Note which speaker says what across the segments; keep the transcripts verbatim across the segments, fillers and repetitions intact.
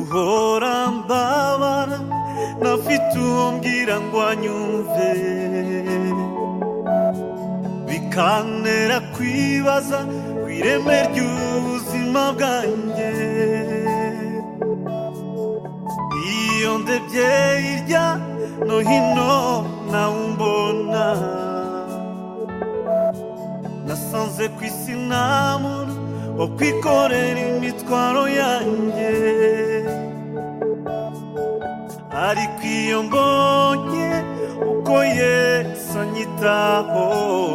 Speaker 1: guhora mbabara ntafite uwo mbwira ngo anyumve, bikantera kwibaza ku ireme ry'ubuzima bwanjye. Iyo ndebye hirya no hino ntawumbona, nasanze ku isi nta muntu wo kwikorera imitwaro yanjye. Ariko iyo mbonye uko Yesu anyitaho,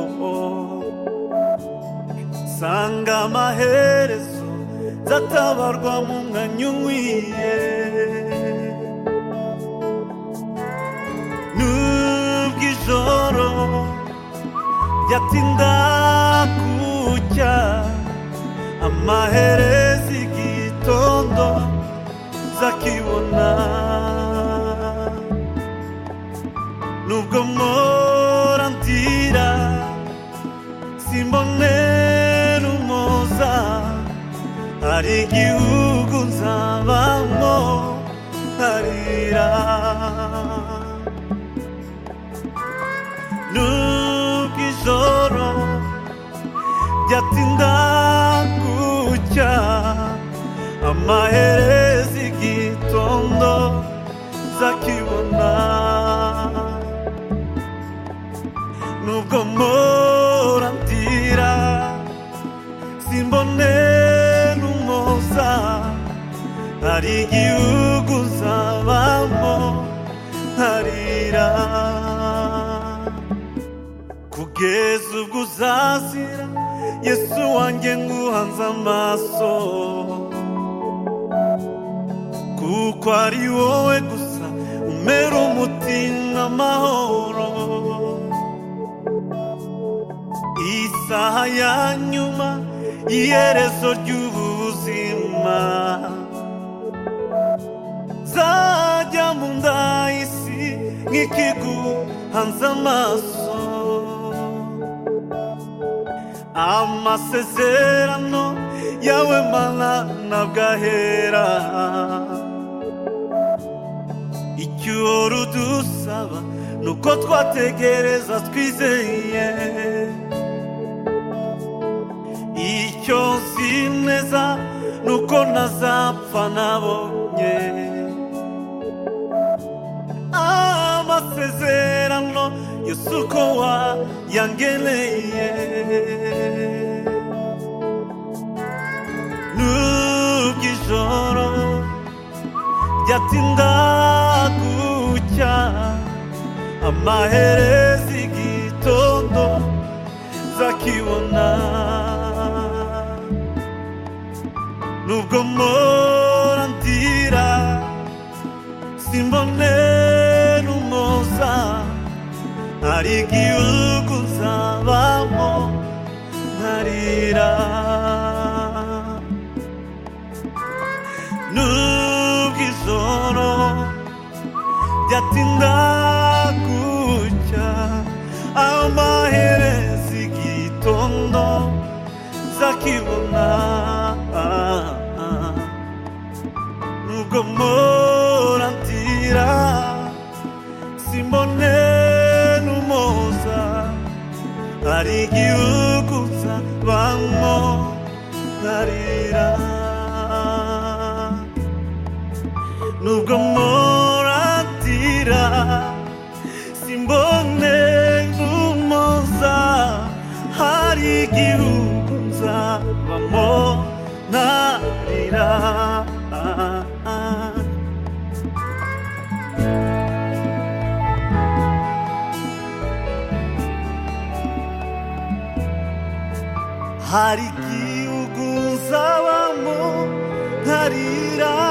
Speaker 1: nsanga amaherezo nzatabarwa mu mwanya unkwiye. Nubwo ijoro ryatinda kucya, amaherezo igitondo nzakibona. Nubwo mpora ndira simbonera umuza, hari igihugu nzabamo ntarira. Nubwo ijoro ryatinda kucya, amaherezo igitondo nzakibona. Nubwo mpora ndira simbonera umuza, hari igihugu nzabamo ntarira. Kugeza ubwo uzazira Yesu wanjye nguhanze amaso, kuko ari wowe gusa umera umutima amahoro. Isaha ya nyuma iherezo ry'ubuzima, nzajya mu nda y'isi nk'ikiguhanze amaso. Amasezerano yawe Mana ntabwo ahera, icyo uhora udusaba nuko twategereza twizeye. Icyo nzi neza nuko ntazapfa nabonye amasezerano Yesu uko wayangeneye. Nubwo ijoro ryatinda gucya, amaherezo igitondo nzakibona. Nubwo mpora ndira simbonera umuza, hari igihugu nzabamo ntarira. Nubwo ijoro ryatinda gucya, amaherezo igitondo nzakibona. Nubwo mpora ndira simbonera umuza, hari igihugu nzabamo ntarira. Nubwo mpora ndira simbonera umuza, hari igihugu nzabamo ntarira. Hari igihugu nzabamo ntarira.